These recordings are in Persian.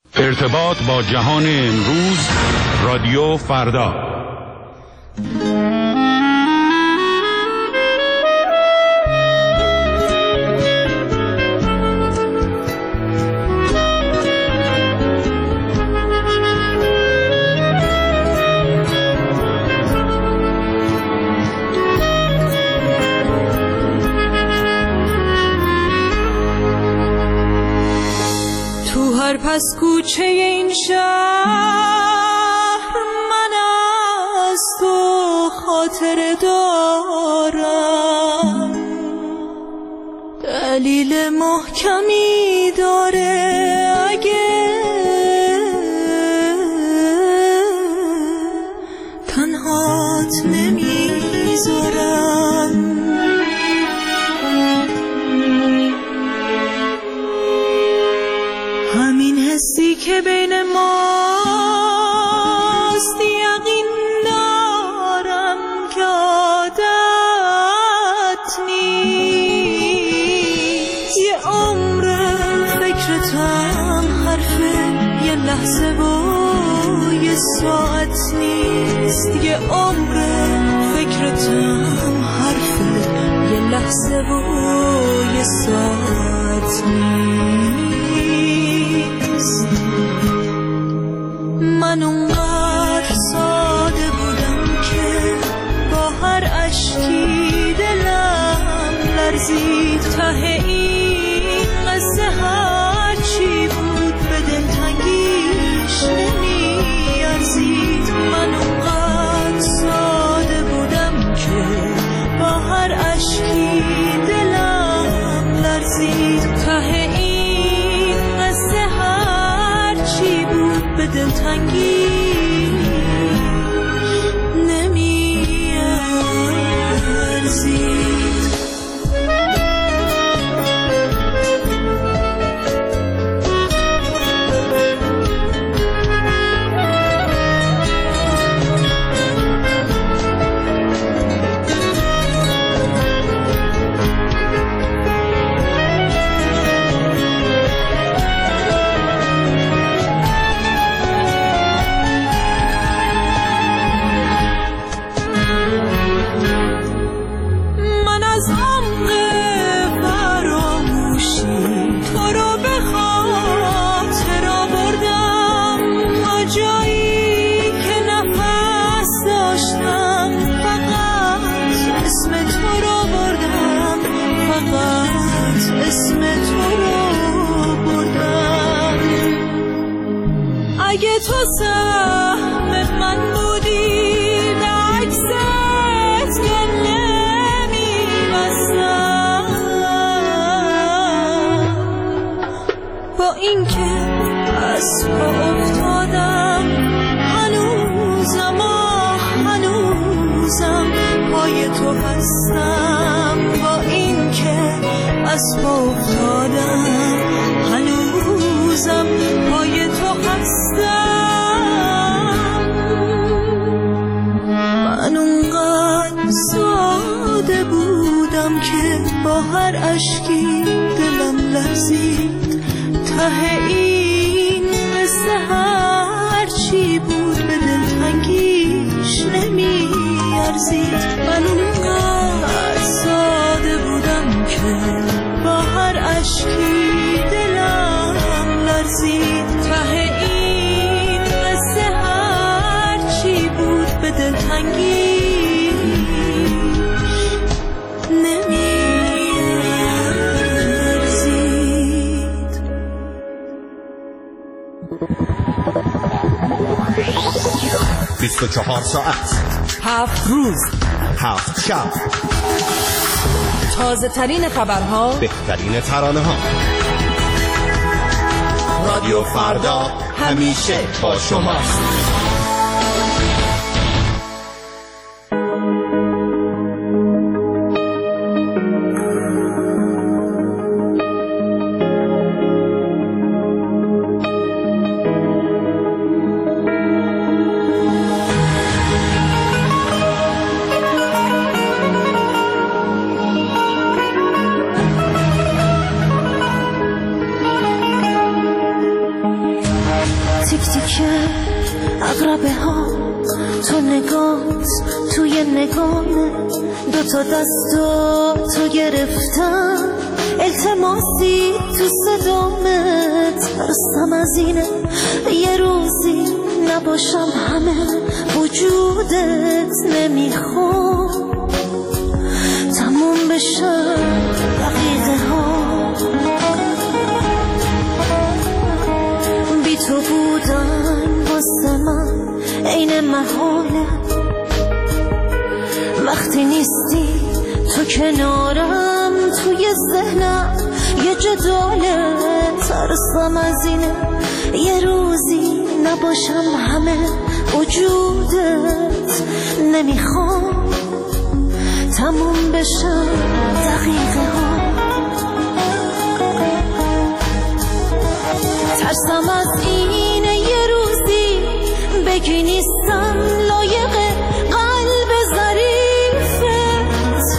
ارتباط با جهان امروز، رادیو فردا. پس کوچه این شهر من از تو خاطره دارم، دلیل محکمی داره اگه تنهات نمیذارم. همین حسی که بین ماست یقین دارم که عادت نیست. یه عمر فکرتم حرفه، یه لحظه و یه ساعت نیست. یه عمر فکرتم حرفه، یه لحظه و یه ساعت نیست. من اونقدر ساده بودم که با هر اشکی دلم لرزید. ته این قصه هر چی بود به دلتنگیش نمیارزید. من اونقدر ساده بودم که با هر اشکی دلم لرزید. ته این قصه هر چی بود به دلتنگی نمیارزید. اگه تو سهم من بودی به عکست گله میبستم. با اینکه از پا افتادم هنوزم پای تو هستم. با اینکه از پا افتادم هنوزم پای تو هستم. من اونقدر ساده بودم که با هر اشکی دلم لرزید. ته این قصه هر چی بود به دلتنگیش نمیارزید. من اونقدر ساده بودم که با هر اشکی دلم لرزید. ته این قصه هر چی بود به دلتنگیش نمیارزید. 24 ساعت 7 روز 7 شب، تازه ترین خبرها، بهترین ترانه ها. رادیو فردا همیشه با شماست. تیک تیک عقربه ها، تو نگات توی نگامه، دوتا دستو تو گرفتم، التماسی تو صدامت. ترسم از اینه یه روزی نباشم همه وجودت، نمیخوام تموم بشم دقیقه ها. بی تو بودن واسه من عین محاله، وقتی نیستی تو کنارم، توی ذهنم یه جداله. ترسم از اینه یه روزی نباشم همه وجودت، نمیخوام تموم بشم دقیقه ها. ترسم از اینه یه روزی بگی نیستم لایق قلب ظریفت.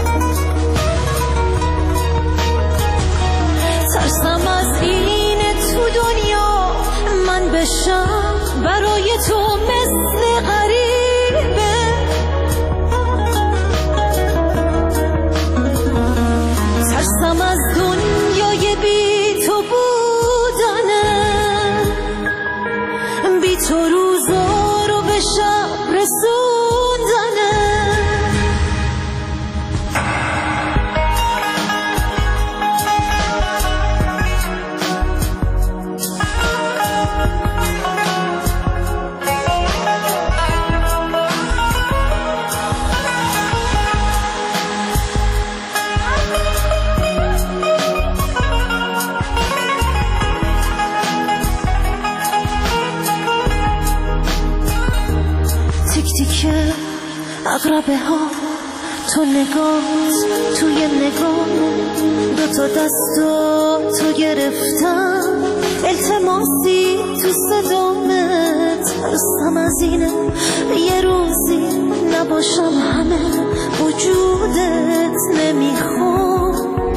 ترسم از اینه تو دنیا من بشم برای تو مثل غریبه. ترسم از دنیای بی تو بودنه، بی تو روزا رو به شب رسوندنه. عقربه ها، تو نگات توی نگاه، دوتا دستو تو گرفتم، التماسی تو صدامت. ترسم از اینه یه روزی نباشم همه وجودت، نمیخوام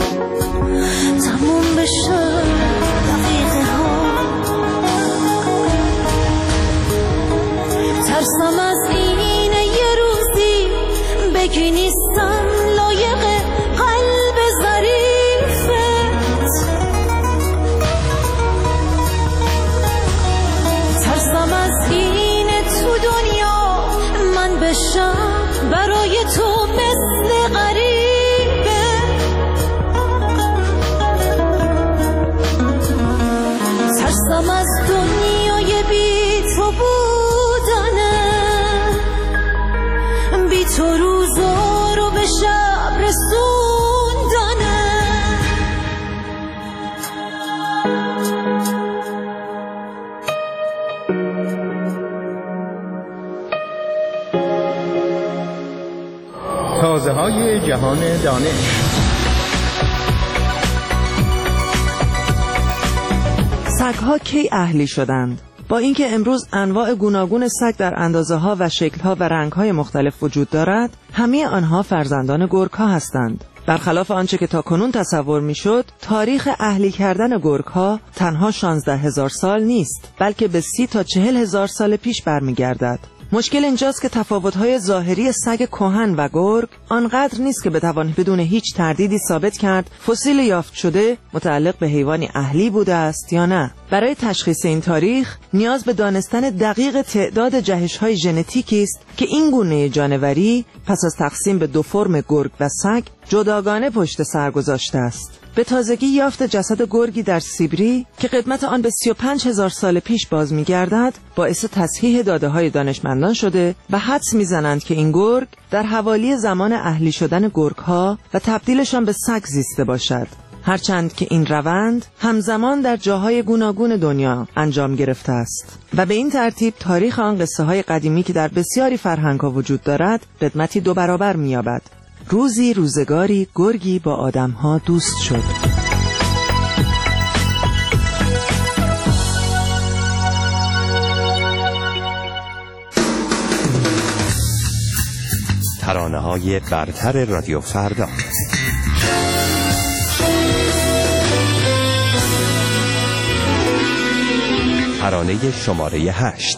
تموم بشم دقیقه ها. ترسم از اینه یه روزی بگی نیستم لایق قلب ظریفت. ترسم از اینه تو دنیا من بشم برای تو مثل غریبه. ترسم از دنیای بی تو بودنه، بی تو روزا رو به شب رسوندنه. تازه های جهان دانش. سگ‌ها کی اهلی شدند؟ با اینکه امروز انواع گوناگون سگ در اندازه‌ها و شکل‌ها و رنگ‌های مختلف وجود دارد، همه آنها فرزندان گرگ‌ها هستند. برخلاف آنچه که تاکنون تصور می‌شد، تاریخ اهلی کردن گرگ‌ها تنها 16,000 سال نیست، بلکه به 30 تا 40,000 سال پیش برمیگردد. مشکل اینجاست که تفاوت‌های ظاهری سگ کهن و گرگ آنقدر نیست که بتوان بدون هیچ تردیدی ثابت کرد فسیل یافت شده متعلق به حیوانی اهلی بوده است یا نه. برای تشخیص این تاریخ نیاز به دانستن دقیق تعداد جهش‌های ژنتیکی است که این گونه جانوری پس از تقسیم به دو فرم گرگ و سگ جداگانه پشت سر گذاشته است. به تازگی یافت جسد گرگی در سیبری که قدمت آن به 35,000 سال پیش باز می‌گردد باعث تصحیح داده‌های دانشمندان شده و حدس می‌زنند که این گرگ در حوالی زمان اهلی شدن گرگ‌ها و تبدیلشان به سگ زیسته باشد، هرچند که این روند همزمان در جاهای گوناگون دنیا انجام گرفته است و به این ترتیب تاریخ آن قصه‌های قدیمی که در بسیاری فرهنگ‌ها وجود دارد قدمتی 2 برابر می‌یابد. روزی روزگاری گرگی با آدم‌ها دوست شد. ترانه‌های برتر رادیو فردا. ترانه شماره 8.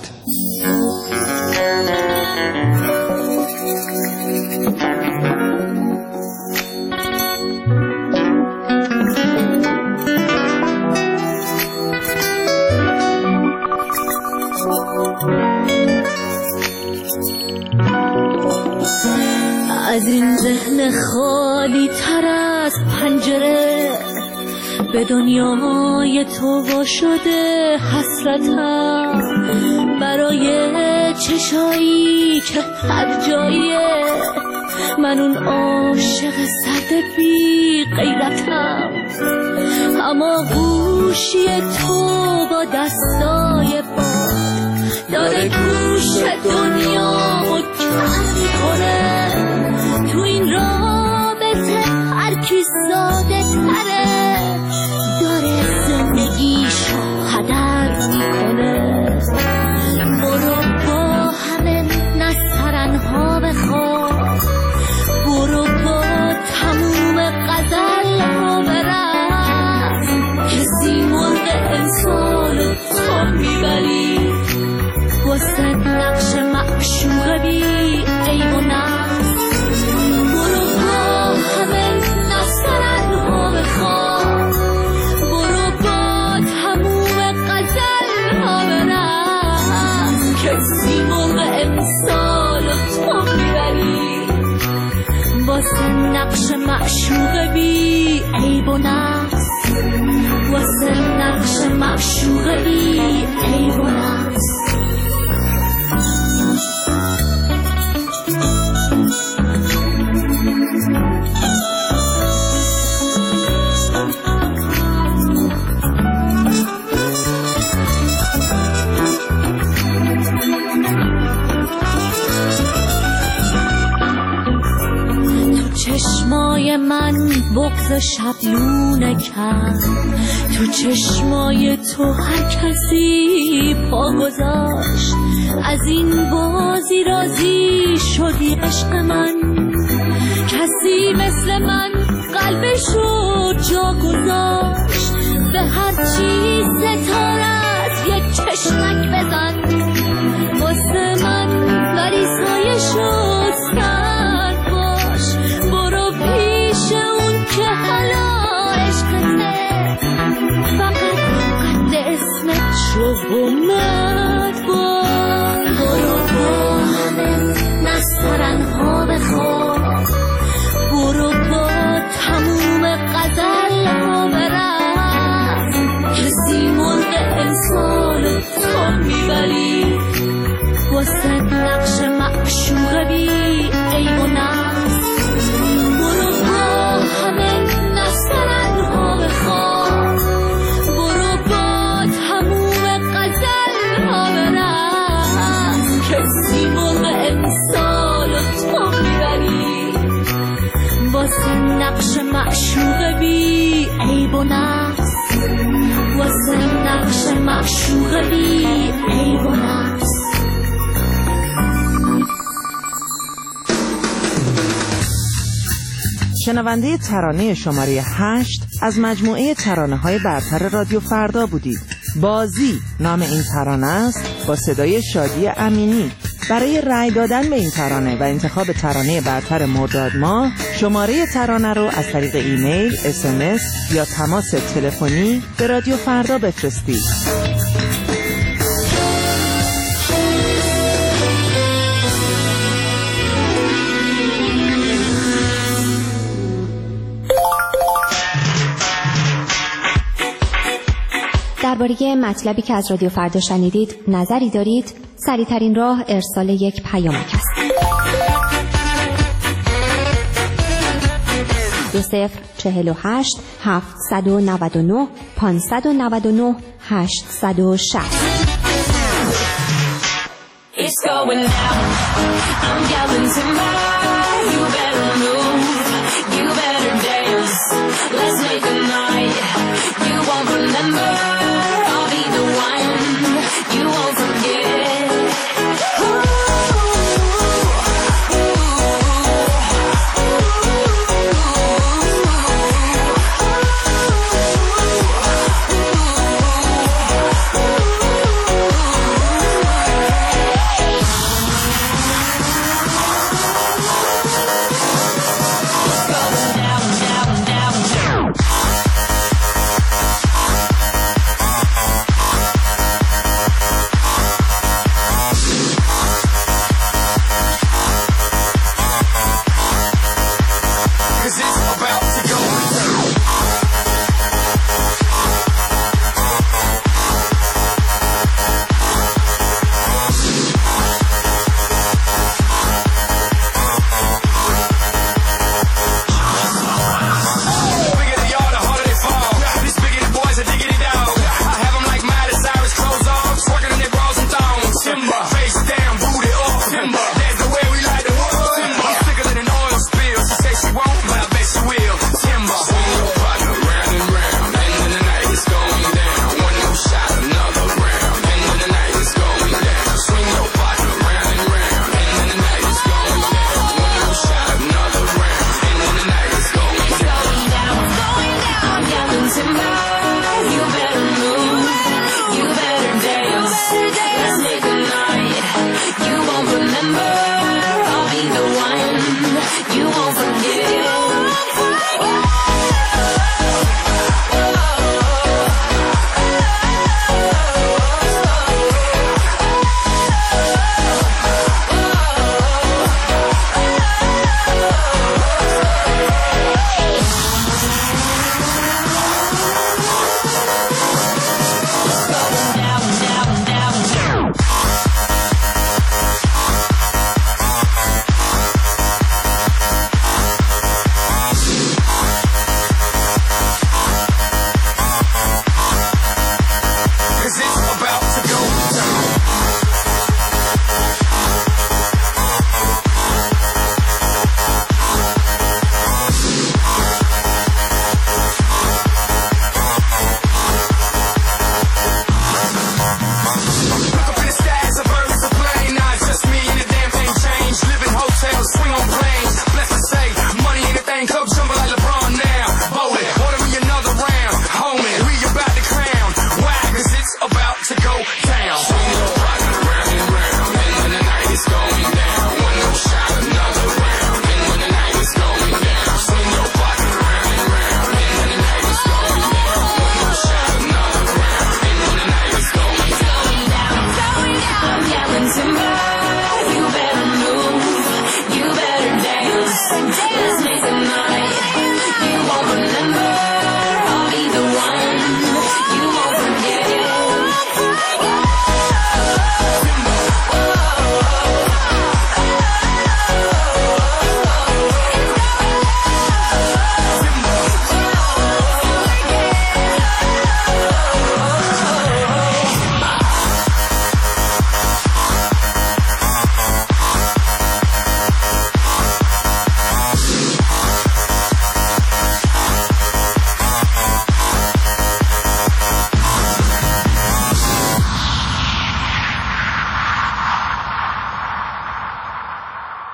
از این ذهن خالی تر از پنجره به دنیای تو وا شده حسرتم، برای چشایی که هر جایه من اون عاشق سرد بی غیرتم. اما گوشی تو با دستای باد داره گوش دنیامو کم میکنه. تو این رابطه هر کی ساده تره داره زندگیشو هدر میکنه. برو با همه نسترنها بخواب، برو با تموم غزلها برقص، کسی مرغ امسال تو میبری واسه نقش معشوق بی عیب و نقص. برو با همه نسترنها بخواب، برو با تموم غزلها برقص، کسی مرغ امسال تو میبری واسه نقش معشوق بی عیب و نقص، واسه نقش معشوق بی عیب و نقص. چشمای من بغض شبلونه کرد، تو چشمای تو هر کسی پا گذاشت. از این بازی راضی شدی عشق من، کسی مثل من قلبشو جا گذاشت. به هر چیز ستارت یک چشمک بزن واسه من، ولی سایه شد سرد باش. برو پیش اون که حالا عشقته، فقط قد اسمت شو و مرد باش. برو با همه نسترنها بخواب، برو با تموم غزلها برقص، کسی مرغ امسال تو میبری واسه نقش معشوق بی عیب و نقص. برو با همه نسترنها بخواب، برو با تموم غزلها برقص، کسی مرغ امسال تو میبری واسه نقش معشوق بی عیب و نقص، واسه نقش معشوق بی عیب و نقص. شنونده ترانه شماره 8 از مجموعه ترانه‌های برتر رادیو فردا بودید. بازی نام این ترانه است با صدای شادی امینی. برای رأی دادن به این ترانه و انتخاب ترانه برتر مرداد ماه شماره ترانه رو از طریق ایمیل، SMS یا تماس تلفنی به رادیو فردا بفرستید. درباره مطلبی که از رادیو فردا شنیدید نظری دارید؟ سریع‌ترین راه ارسال یک پیامک است. 2048 799 599 860. It's going down. I'm yelling timber. You better move. You better dance. Let's make a night. You won't remember. I'll be the one. You won't forget.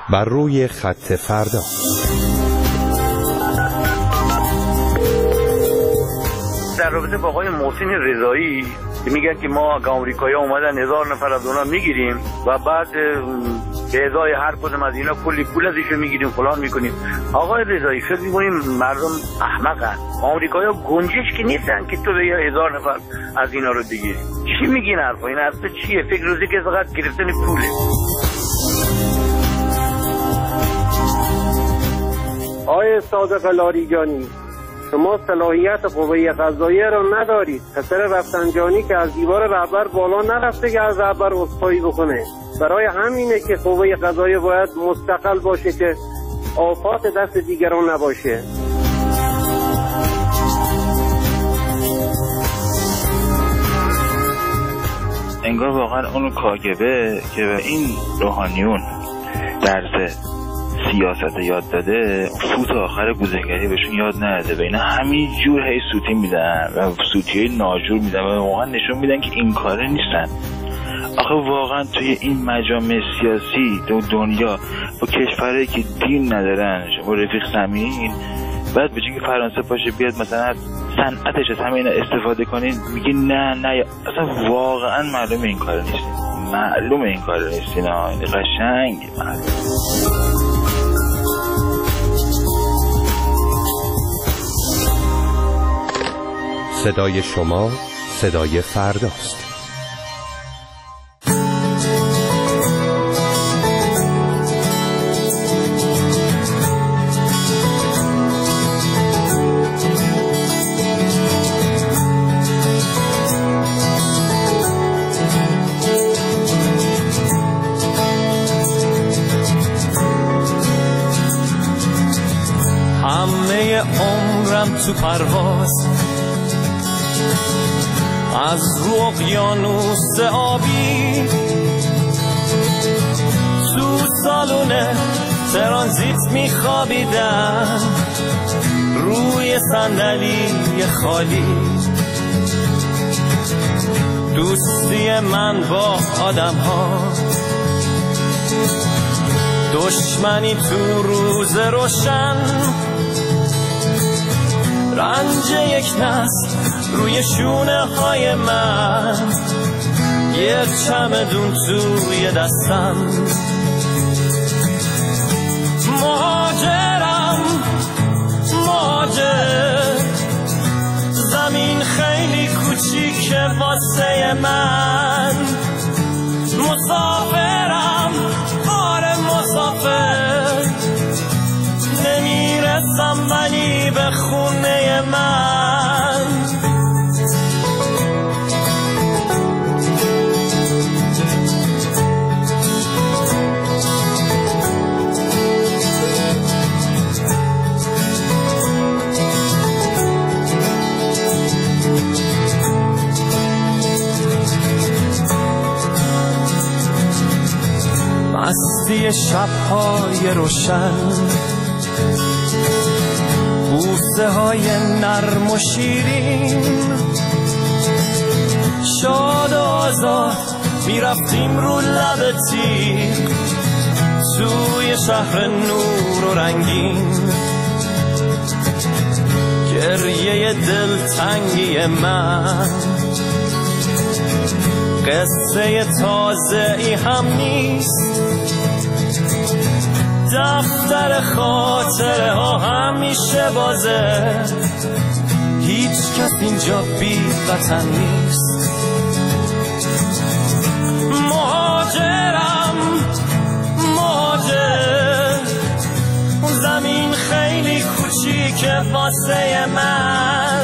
بر روی خط فردا. در رابطه با آقای محسن رضایی که میگن که ما آمریکایی‌ها اومدن 1000 نفر از اونا میگیریم و بعد به ازای هر کدوم از اینا کلی پول ازشون میگیریم فلان میکنیم. آقای رضایی فکر می‌کنیم مردم احمقن؟ آمریکایی‌ها گنجش که نیستن که تو به 1000 نفر از اینا رو بگیری. چی میگین حرفا؟ این اصلا چیه؟ فکر روزی که فقط گرفتن پوله. آقای صادق لاریجانی، شما صلاحیت قوه قضاییه را ندارید. پسر رفسنجانی که از دیوار رهبر بالا نرفته که از رهبر عذرخواهی بکنه. برای همینه که قوه قضاییه باید مستقل باشه که آفات دست دیگران نباشه. انگار واقعا اون کاگبه که به این روحانیون درس سیاست یاد داده، فوت آخر گوزنگری بهشون یاد نداده و اینا همینجور هی سوتی میدن و سوتیای ناجور میدن و واقعا نشون میدن که این کاره نیستن. آخه واقعا توی این مجامع سیاسی تو دنیا با کشورهایی که دین ندارن و رفیق سمین، بعد به جای که فرانسه پاشه بیاد مثلا صنعتش از همه اینا استفاده کنین، میگه نه اصلا واقعا معلومه این کاره نیستین، معلومه این کاره نیستین. این قشنگ معلومه. صدای شما صدای فرداست. همه عمرم تو پرواز از رو اقیانوس آبی، تو سالون ترانزیت میخوابیدم روی صندلی خالی. دوستی من با آدم ها، دشمنی تو روز روشن، رنج یک نسل روی شونه های من، یک چمدون توی دستم. مهاجرم مهاجر، زمین خیلی کوچیکه واسه من. مسافرم آره مسافر، نمیرسم ولی به خونه من. مستی شب‌های روشن، بوسه های نرم و شیرین، شاد و آزاد میرفتیم رو لب تیغ توی شهر نور و رنگین. گریه دلتنگی من قصه تازه ای هم نیست، دفتر خاطره ها همیشه بازه، هیچ کس اینجا بی وطن نیست. مهاجرم مهاجر، زمین خیلی کوچیکه واسه من.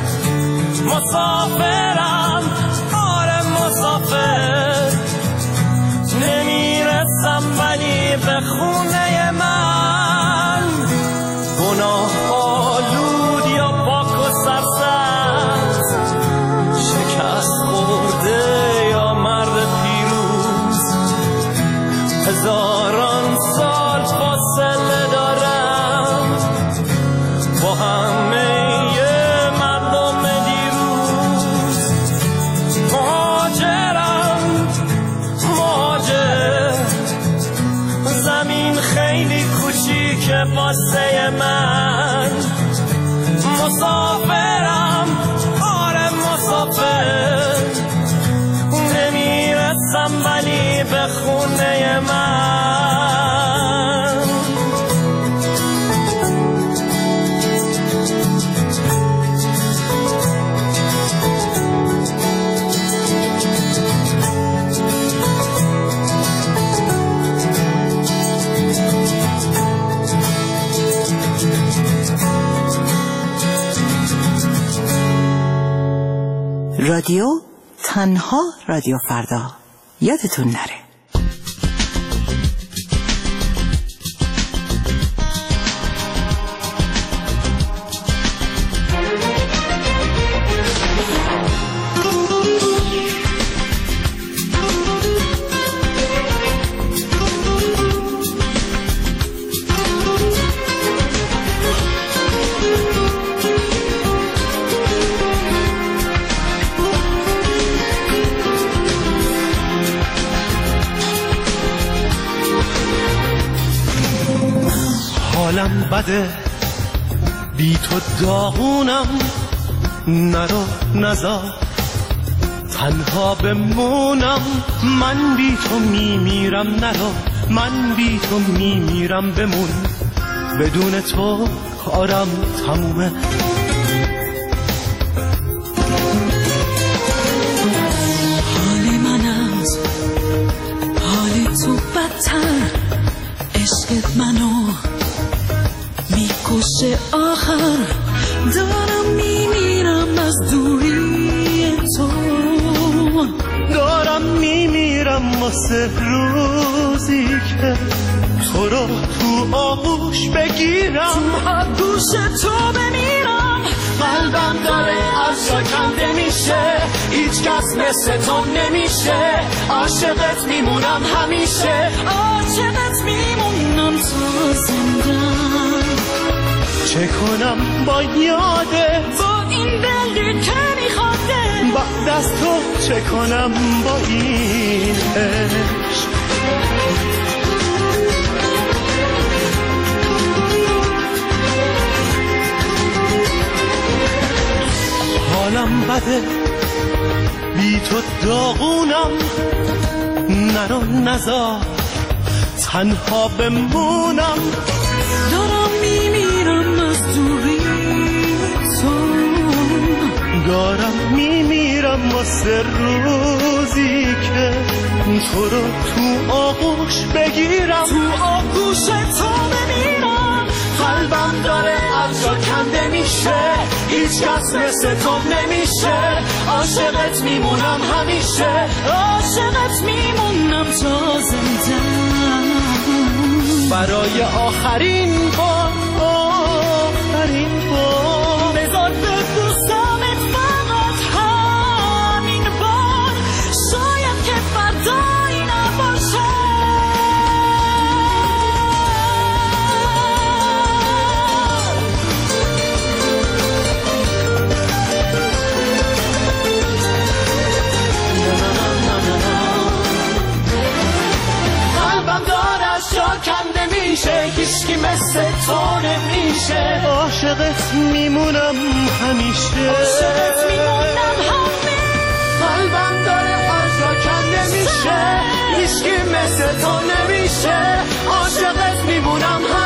مسافرم آره مسافر، نمیرسم ولی به خونه من. گناه آلود یا پاک و سرسبز، شکست خونه من. رادیو تنها رادیو فردا، یادتون نره. حالم بده بی تو داغونم، نرو نزار تنها بمونم. من بی تو میمیرم، نرو من بی تو میمیرم. بمون بدون تو کارم تمومه. حال من از حال تو بدتر، عشقت منو میکشه. آخر دارم میمیرم از دوری تو، دارم میمیرم واسه روزی که تو رو تو آغوش بگیرم، تو آغوش تو بمیرم. قلبم داره از جا کنده میشه، هیچ کس مثل تو نمیشه. عاشقت میمونم همیشه، عاشقت میمونم تا زندم. چه کنم با یاده، با این دلی که میخواده، بعد از تو چه کنم با این عشق. حالم بده بی تو داغونم، نرو نزار تنها بمونم. دارم میمیرم از دوری تو، دارم میمیرم واسه روزی که تو رو تو آغوش بگیرم، تو آغوش تو بمیرم. قلبم داره از جا کنده میشه، هیچ کس مثل تو نمیشه. عاشقت میمونم همیشه، عاشقت میمونم تا زندم. برای آخرین بار، آخرین بار بذار ببوسمت فقط همین بار. شاید که فردایی نباشه. قلبم داره از جا کنده میشه، هیچکی مثل تو نمیشه. عاشقت میمونم همیشه، عاشقت میمونم همیشه. قلبم داره از جا کنده میشه، هیچکی مثل تو نمیشه. عاشقت میمونم همیشه.